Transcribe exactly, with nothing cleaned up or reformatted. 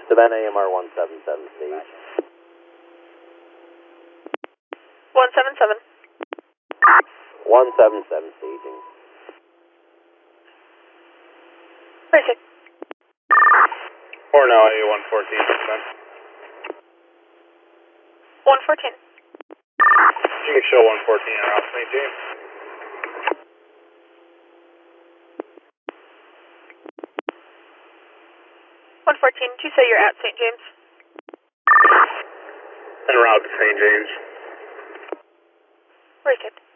Savannah A M R one seven seven stage. one seven seven. one seven seven staging. Basic. Four now, A one fourteen. one fourteen. You can show one fourteen around Saint James. one fourteen, did you say you're at Saint James? En route to Saint James. Basic.